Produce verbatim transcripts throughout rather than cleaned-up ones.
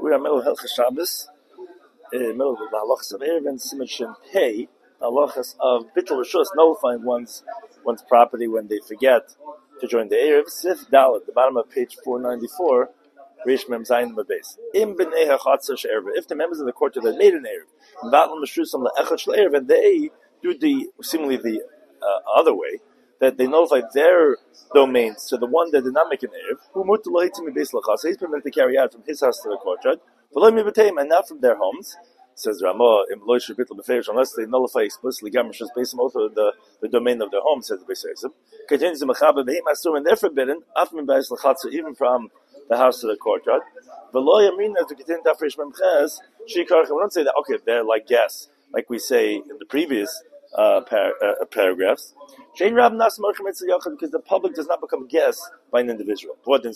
We're in the middle of Hilchos Shabbos, in the middle of the halachas of Erev and Siman Shin Pei, halachas of Bittul Rishus, nullifying one's one's property when they forget to join the Erev. Sif Dalet, the bottom of page four ninety-four, Reish Mem Zayin Mabes. Im b'nei hachatzer she'erev. If the members of the court that made an Erev, Vatlam Meshusam le'echad shel Erev, and they do the seemingly the uh, other way, that they notify their domains to the one that did not make an Erev, who mutu lo hitzim mibeis lachas, he's permitted to carry out from his house to the courtyard, v'lo mibeteim, and not from their homes. Says Ramah, im lo yishu bitl b'feish, unless they nullify explicitly gamashus based on also the, the domain of their home, says the Beis Yosef. Continues the mechaber v'heim asur, and they're forbidden, af mibeis lachas, even from the house to the courtyard. V'lo yamrina, to continue to afresh memches, shikarcha, we don't say that, okay, they're like guests, like we say in the previous uh, par- uh, paragraphs. Because the public does not become guests by an individual.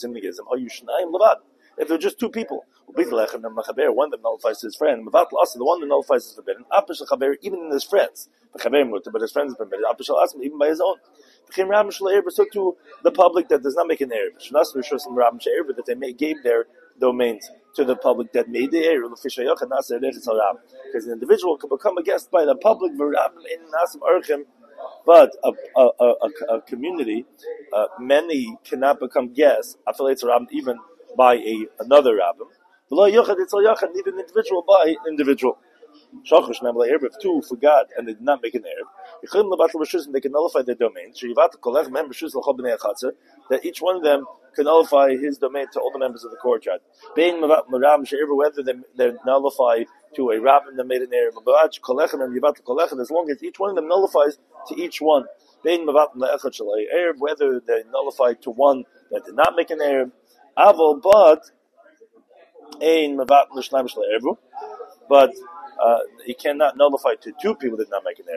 If they're just two people, one of them nullifies his friend, the one that nullifies is forbidden, even in his friends. But his friends is permitted, even by his own. So to the public that does not make an Erev, that they may gave their domains to the public that made the Erev, because an individual can become a guest by the public, but a, a, a, a community, uh, many cannot become guests, even by a another rabbin. Even individual by individual. If two forgot and they did not make an Erev, they can nullify their domain. That each one of them can nullify his domain to all the members of the courtyard. Whether they, they're nullified to a rabbin that made an Erev, as long as each one of them nullifies to each one. Whether they nullified to one that did not make an Erev, but but uh, he cannot nullify to two people that did not make an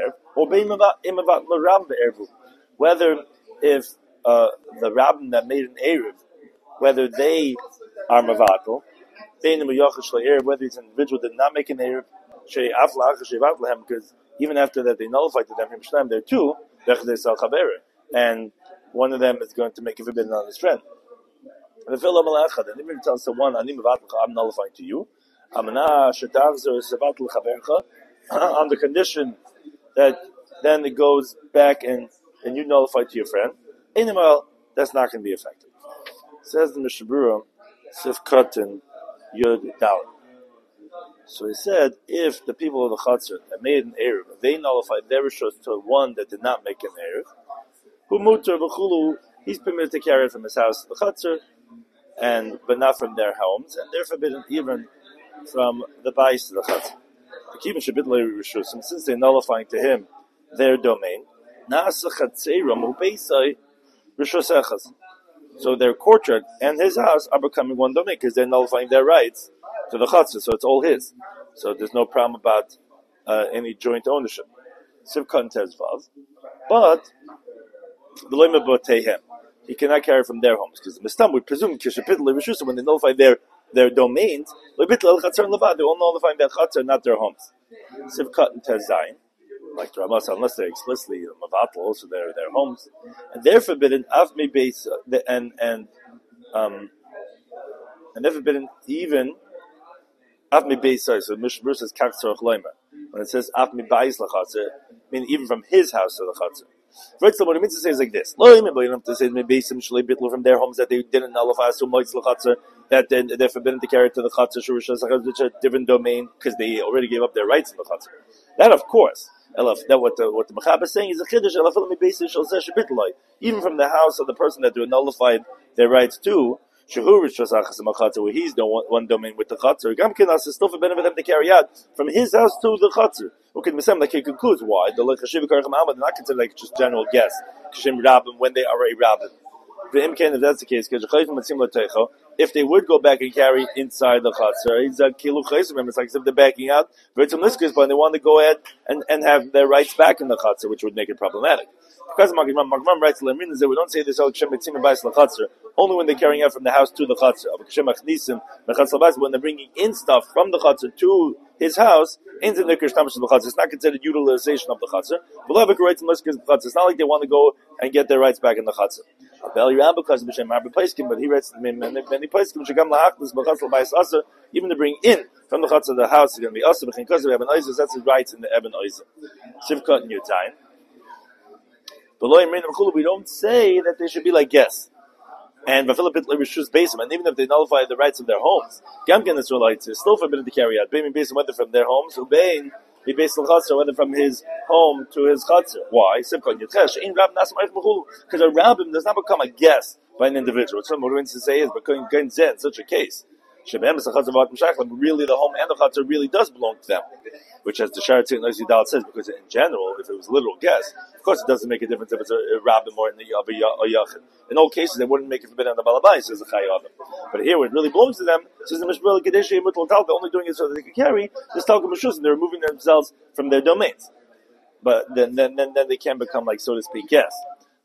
Erev. Whether if uh, the rabbin that made an Erev, whether they are Mavatal, whether it's an individual that did not make an Erev, because even after that they nullified to them, they're two, and one of them is going to make a forbidden on his friend. And the even tells the one, I'm nullifying to you, on the condition that then it goes back and, and you nullify to your friend. Animal, that's not going to be effective. Says the Mishabura, Sif Katan Yud Dal. So he said, if the people of the Chatzar that made an Erev, they nullified their rishos to one that did not make an Erev, who mutar v'chulu, he's permitted to carry it from his house to the Chatzar, and but not from their homes, and they're forbidden even from the bais to the Chatzar. The Kivin Shabbat Leiri Rishus, and since they're nullifying to him their domain, Nasa Chatzeiram Ubeisai Rishus Echaz. So their courtyard and his house are becoming one domain because they're nullifying their rights to the Chatzar, so it's all his. So there's no problem about uh, any joint ownership. Sivkan Tezvav. But the Loima Botehem, he cannot carry from their homes because the Mistam would presume when they nullify their their domains, they're all nullifying their Chatzar, not their homes. Sivkat and Tezayin, like the Ramah, unless they're explicitly Mavatal, also their their homes, and they're forbidden Avmi base and and um and they're forbidden even Avmi base. So Mishmur says Kaktzar Chloimer. When it says Avmi bais lachatzer, meaning even from his house to the Chatzar. For example, what it means to say is like this: Lo you don't have to say maybe some shlei bitlu from their homes that they didn't nullify, so moitz lachatzer, that they're, they're forbidden to carry it to the Chatzar Shurishas, which is a different domain because they already gave up their rights in the Chatzar. That, of course, elaf. That what the what the Mechaber is saying is a chiddush. Elaf mi beisis shel zeh shebitloi, even from the house of the person that they nullified their rights to. Shehurish Shasachas Machatzer, where he's the one, one domain with the Chatzar. Gamkinas is still forbidden for them to carry out from his house to the Chatzar. Okay, Misem, like he concludes why the Lechashiv Karacham Ahmad not considered like just general guests. Kashim Rabbin when they are a Rabbin. If that's the case, if they would go back and carry inside the Chatzar, it's a kilu chaysim. It's like if they're backing out, but they want to go ahead and, and have their rights back in the Chatzar, which would make it problematic. Because Magmam writes to Lemrin that we don't say this only when they're carrying out from the house to the Chatzar. When they're bringing in stuff from the Chatzar to his house, it's not considered utilization of the Chatzar. It's not like they want to go and get their rights back in the Chatzar. Bel Rabba because of B'Shem Marbe Paiskim, but he writes many Paiskim Shagam Lahachlis B'Chatzal B'Ais Asa, even to bring in from the Chatzal of the house is going to be Asa B'Chin Kazav Eben Oizer. That's his rights in the Eben Oizer. Sivkot in your time. We don't say that they should be like guests. And and even if they nullify the rights of their homes, Gamkin Israelites is still forbidden to carry out. Based on whether from their homes, Ubain, be based on Chatzar, whether from his home to his Chatzar. Why? Because a rabbin does not become a guest by an individual. What some Moruins say is, but in such a case, really the home and the Chatzar really does belong to them. Which, as the Sharatzin Dal says, because in general, if it was a literal guest, of course it doesn't make a difference if it's a, a rabbin or in the of a, a yachid. In all cases, they wouldn't make it forbidden on the balabais, says the Chayyavim. But here, when it really belongs to them, says the Mishmur Kadeshi Mutal Tal, they're only doing it so that they can carry this Talcum Mishus, and they're removing themselves from their domains. But then, then, then, then they can become, like, so to speak, guests.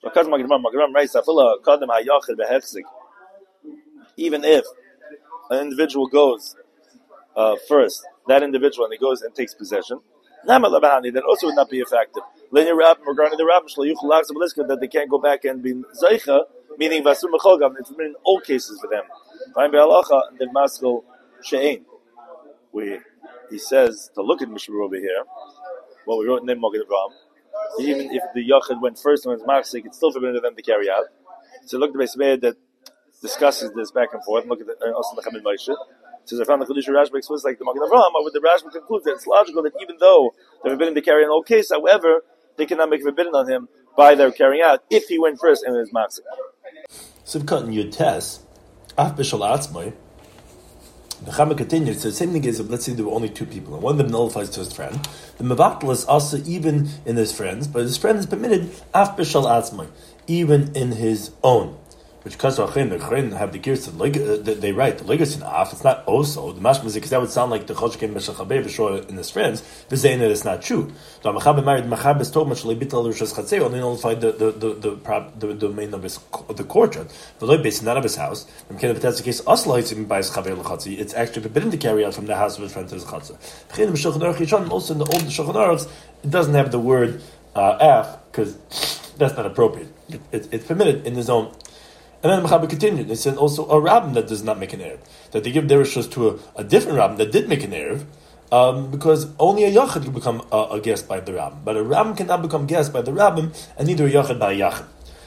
Even if an individual goes uh, first, that individual, and he goes and takes possession, that also would not be effective. Linear rabbin regarding the rabbin that they can't go back and be zaycha, meaning vasur mechogam. It's been in all cases for them. The maskal she'ein. We he says to look at Mishmur over here. What we wrote in the Magen Avraham. Even if the yachid went first and was maksik, it's still forbidden to them to carry out. So look at the Beismei that discusses this back and forth. And look at the, uh, also the Chamin Moshe. Says I found the Chiddush Rashba explicit like the Magen Avraham, but the Rashba concludes that it's logical that even though they're forbidden to carry in all cases, however, they cannot make a forbidden on him by their carrying out if he went first and was maksik. Sivkot in Yud Tes, Af B'Shal Atzmai, the Chama continues, so the same thing is, let's say there were only two people, and one of them nullifies to his friend. The Mavatal is also even in his friends, but his friend is permitted, Af B'Shal Atzmai, even in his own. Which because the Chrein have the gears to they write the legacy in Af, it's not also the mashmazik, because that would sound like the Choshkim B'Shachabei V'Shor in his friends, but saying that it's not true. So Machabe married Machabe is told much Lebital Rishas Chatzei only nullified the the the the, the, the domain of his of the courtyard, but Loy based not of his house. And if that's the case, Asla even by his Chaver L'Chatzi, it's actually forbidden to carry out from the house of his friend to his Chatzah. Also in the old Shulchan Aruch, it doesn't have the word uh, Af because that's not appropriate. It, it, it's permitted in his own. And then Mechaber continued. They said also a rabbin that does not make an erev, that they give their rishos to a, a different rabbin that did make an erev, um, because only a yachid can become a, a guest by the rabbin, but a rabbin cannot become guest by the rabbin, and neither a yachid by a yachid.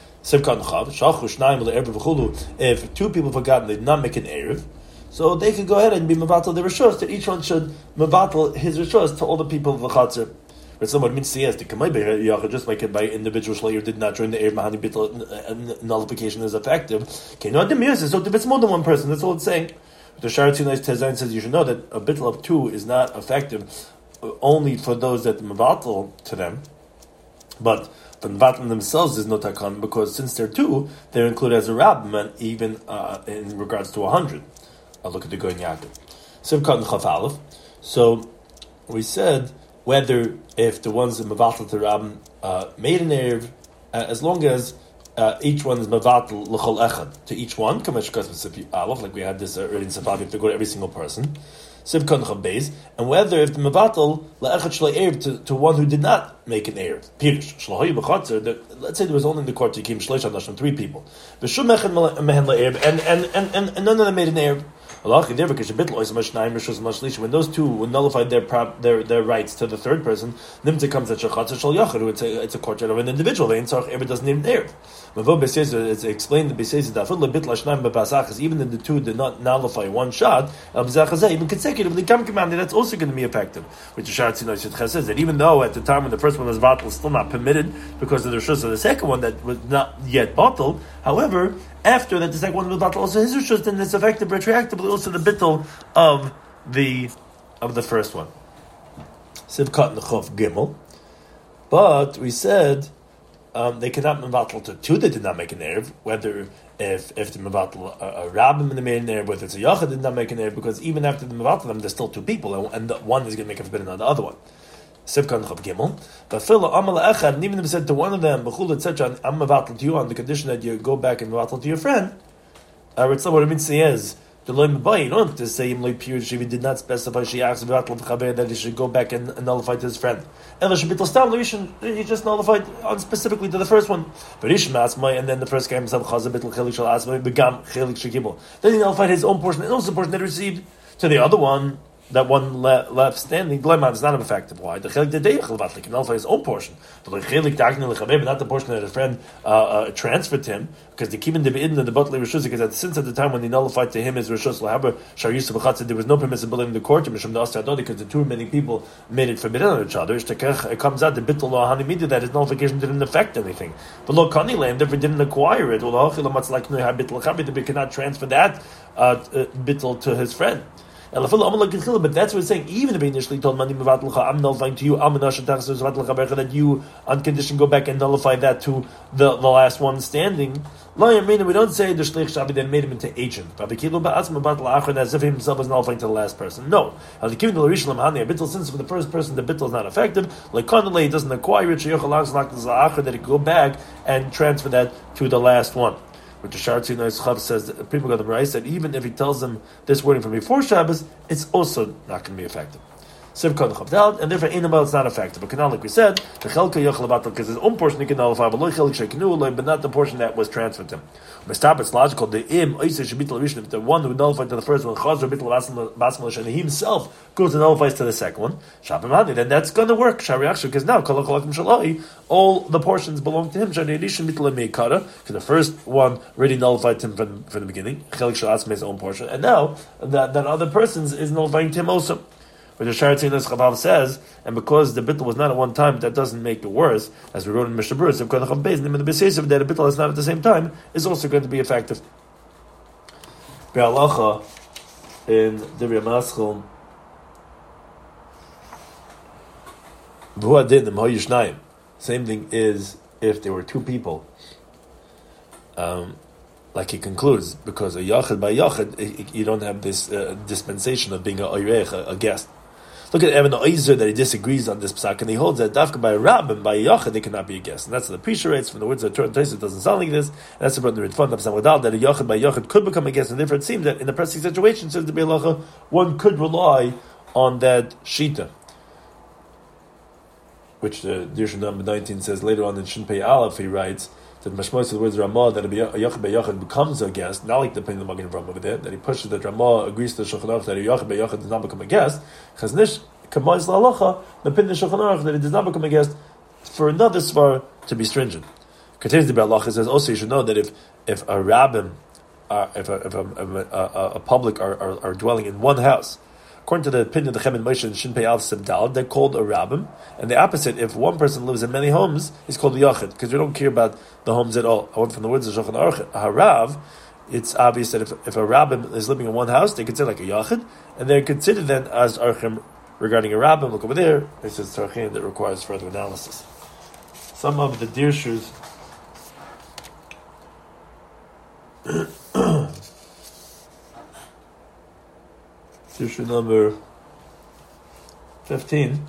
If two people forgotten they did not make an erev, so they could go ahead and be mevatel their rishos. That each one should mevatel his rishos to all the people of the chatzir. But someone means yes, the Kamay just like it by individual Shleir did not join the Erev Mahani Bittul nullification is effective. Okay, no, the mirror so if it's more than one person, that's all it's saying. The Sharatzin Tezain says you should know that a bittul of two is not effective only for those that mevatel to them, but the mevatel themselves is no takan because since they're two, they're included as a rabbin even uh, in regards to a hundred. I'll look at the Goyin Yaakov. Sivkat and Chaf Aleph. So we said. Whether if the ones that mevatel to rabbin uh, made an erev, uh, as long as uh, each one is mevatel l'chol echad to each one, like we had this uh, early in Safavi, if they go to every single person, and whether if the mevatel l'echad shlei erev to, to one who did not make an erev, pirish shlohi b'chatzar. Let's say there was only in the court came shleish adashim three people, v'shum echad mehen la'erev, and and and and none of them made an erev. When those two would nullify their prop, their their rights to the third person, nimtze comes at shachatz shal yachid. It's a it's a courtyard of an individual. The insach ever doesn't even erev. Mavo b'seis it's explained the b'seis that afil lebit lashnaim b'pasach even in the two did not nullify one shot. Even consecutively come commanded that's also going to be effective. Which the Sharatzin says that even though at the time when the first one was batal still not permitted because of the rishus of the second one that was not yet batal. However, after that the second one was batal also his rishus, then it's effective retroactively also the bittul of the of the first one. Sivkat Nechov Gimel. But we said um, they cannot mevatel to two that did not make an erev, whether if if the mevatel a, a rabbin in the made an erev, whether it's a yachid did not make an erev, because even after the mevatel them, there's still two people, and, and the one is going to make a forbidden on the other one. Sivkat Nechov Gimel. But Phila Amal Echad, and even if said to one of them, Bechul et cetera, I'm mevatel to you on the condition that you go back and mevatel to your friend. Uh, what it means is The loim bay, you don't have to say him loy pure. She did not specify she asked about that he should go back and, and nullify to his friend. Ela should be stam loishin. He just nullified on specifically to the first one. But Rishon asmai, and then the first guy himself chaza bitl chelik shal asmai begam chelik shekibel. Then he nullified his own portion and also the portion that he received to the other one. That one le- left standing, Gleiman is not effective. Why? The chelik dedei chelvat can nullify his own portion, but the chelik dagni lechavei, but not the portion that his friend uh, uh, transferred to him, because the kimin debidin and the butler rishus, because since at the time when he nullified to him his rishus lahaber shar yisuf b'chatzah, there was no permissibility in the court mishum da'aseh adoni, because the two remaining people made it forbidden on each other. It comes out the bittul lo hanimidi that his nullification didn't affect anything. But lo kani leim, therefore didn't acquire it. Well, they cannot transfer that uh, bittul to his friend. But that's what it's saying. Even if he initially told Mani I'm nullifying to you, that you on condition go back and nullify that to the, the last one standing. We don't say the Shlich Shabi then made him into agent. As if he himself was nullifying to the last person. No. Since for the first person the bittul is not effective, like Conley doesn't acquire it, that he could go back and transfer that to the last one. Which the Shartzi Nois Chav says that people got the right that even if he tells them this wording from before Shabbos, it's also not going to be effective. Sivkon Chavdal, and therefore Einabel it's not effective. But Canal, like we said, the Chelka Yochel Batal, because his own portion he can nullify, but Loichel Shekinu, but not the portion that was transferred to him. Mestap, it's logical. The Im Oisei Shebitel Rishon, if the one who nullified to the first one, Chazor Bitel Basmalish, and he himself goes and nullifies to the second one, Shabbat Mani, then that's going to work. Shariach, because now Kolacholakim Shalai, all the portions belong to him. Shani Rishon Bitel Meikara, because the first one already nullified him from, from the beginning. Chelik Shalatz his own portion, and now that that other person's is nullifying to him also. But the Sharatzi Nes Chabav says, and because the bittul was not at one time, that doesn't make it worse, as we wrote in Mishnah Berurah, that a bittul is not at the same time, is also going to be effective. Be'alacha, in Divrei Maschil, same thing is if there were two people, um, like he concludes, because a yachid by yachid, you don't have this uh, dispensation of being a oirech, a, a guest. Look at Evan Oizer that he disagrees on this psak, and he holds that dafka by a rab and by a yachid they cannot be a guest, and that's the Prisha writes from the words of the Torah. It doesn't sound like this, and that's about the Ritfon of Samadal that a yachid by yachid could become a guest, and therefore it seems that in the pressing situation, says the Be'alacha, one could rely on that shita, which the Dirshan number nineteen says later on in Shin Pei Aleph. He writes that Mashmois the words Ramah that a Yachid B'Yachid becomes a guest, not like the Pin the Magen Avraham over there, that he pushes that Ramah agrees to the Shulchan Aruch that a Yachid B'Yachid does not become a guest. Chaznish Kamais La'alacha the Pin the Shulchan Aruch that he does not become a guest for another svar to be stringent. Continues the Be'alacha says also you should know that if if a rabbin, uh, if a if a, a, a, a public are, are, are dwelling in one house. According to the opinion of the Chem and Moshe and Shin Pei Aleph Sebdal, they're called a rabbim. And the opposite, if one person lives in many homes, is called a yachid, because we don't care about the homes at all. I went from the words of Shulchan Aruch, harav, it's obvious that if, if a rabbim is living in one house, they consider like a yachid, and they're considered then as archim regarding a rabbim. Look over there, it's just tarchin that requires further analysis. Some of the dirshus Issue number fifteen.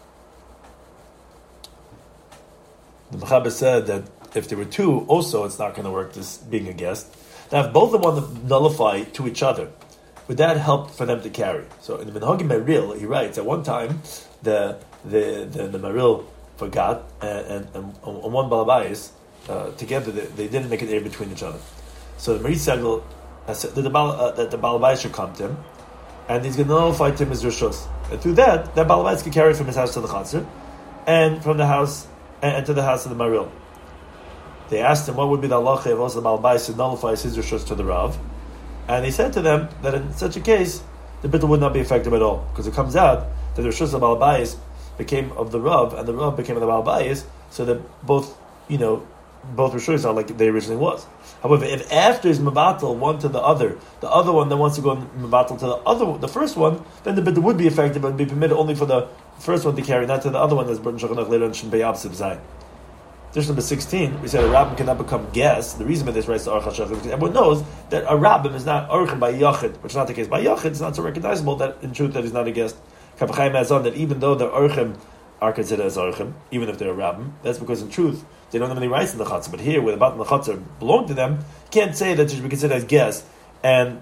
The Mechaber said that if there were two, also it's not going to work, this being a guest. Now, if both of them want to nullify to each other, would that help for them to carry? So in the Minhagim Meril, he writes, at one time, the the the, the Meril forgot, and, and, and on one Balabayis, uh, together, they, they didn't make an air between each other. So the Merit Segel said that the, uh, that the Balabayis should come to him, and he's going to nullify to him his rishus. And through that, that Balabais can carry from his house to the Chatzar, and from the house, and, and to the house of the Maril. They asked him what would be the halacha if also the Balabais nullifies his rishus to the Rav. And he said to them that in such a case, the bittul would not be effective at all. Because it comes out that the rishus of Balabais became of the Rav, and the Rav became of the Balabais, so that both, you know, both rishus are like they originally was. However, if after is mabatal one to the other, the other one then wants to go mabatal to the other, the first one, then the bittul would be effective and be permitted only for the first one to carry, not to the other one, as brought in Shulchan Aruch later on Shin Pei Aleph Zayin. Dish number sixteen, we said a rabbin cannot become guest. The reason for this writes to Aruch HaShachar is because everyone knows that a rabbin is not orchim by yachid, which is not the case. By yachid, it's not so recognizable that in truth that he's not a guest. Kaf Chaim adds on that even though the orchim are considered as orchim, even if they're a rabbin, that's because in truth they don't have any rights in the chatzah. But here, where the bat and the chatzah belong to them, you can't say that they should be considered as guests, and that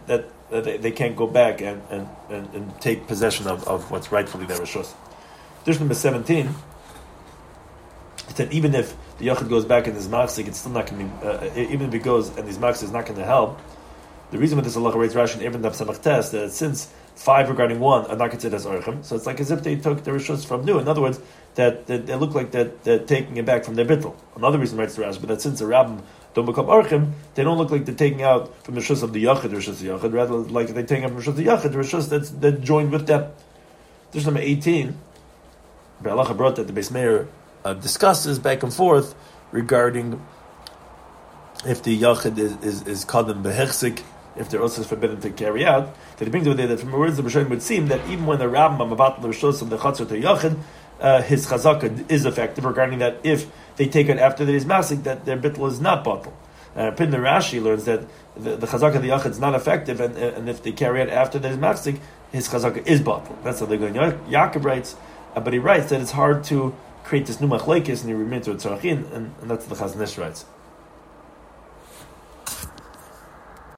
uh, they, they can't go back and, and, and, and take possession of, of what's rightfully their rishus. Dish number seventeen. It said even if the yachid goes back in his machzik, it's still not going to be. Uh, even if he goes and his machzik is not going to help. The reason with this halacha rates Rashi and Ibn Daf Samach Tes that since five regarding one are not considered as orchim, so it's like as if they took the rishus from new. In other words, that, that they look like that they're taking it back from their bittul. Another reason writes the Rashi, but that since the rabbim don't become orchim, they don't look like they're taking out from the rishus of the yachid, the rishus of the yachid, rather like they're taking out from the rishus of the yachid, the rishus that's that joined with them. This number eighteen. The halacha brought that the Beis Meir uh, discusses back and forth regarding if the yachid is is, is kadam behechzik, if they're also forbidden to carry out. That he brings over there that from the words of Rishonim would seem that even when the rabbim are mabatal the rishos of the chatzor to yachid, uh, his chazaka is effective regarding that if they take it after there is masik, that their bittul is not batal. Uh, Pin the Rashi learns that the, the chazaka of the yachid is not effective, and, and if they carry it after there is masik, his chazaka is batal. That's how they're going. Yaakov writes, uh, but he writes that it's hard to create this new machlekes and you remain to a tzarachin, and, and that's what the Chazon Ish writes.